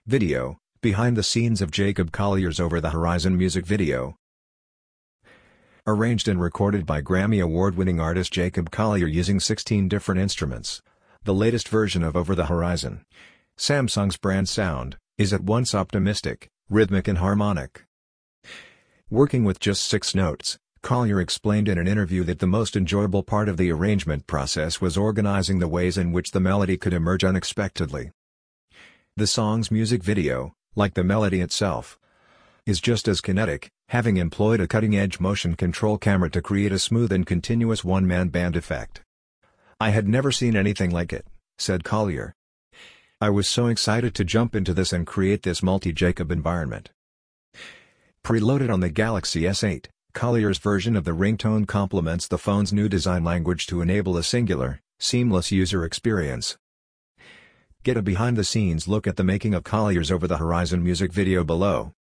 Video, behind the scenes of Jacob Collier's Over the Horizon music video. Arranged and recorded by Grammy Award-winning artist Jacob Collier using 16 different instruments. The latest version of Over the Horizon, Samsung's brand sound, is at once optimistic, rhythmic and harmonic. Working with just 6 notes, Collier explained in an interview that the most enjoyable part of the arrangement process was organizing the ways in which the melody could emerge unexpectedly. The song's music video, like the melody itself, is just as kinetic, having employed a cutting-edge motion control camera to create a smooth and continuous one-man band effect. "I had never seen anything like it," said Collier. "I was so excited to jump into this and create this multi-Jacob environment." Preloaded on the Galaxy S8, Collier's version of the ringtone complements the phone's new design language to enable a singular, seamless user experience. Get a behind-the-scenes look at the making of Collier's Over the Horizon music video below.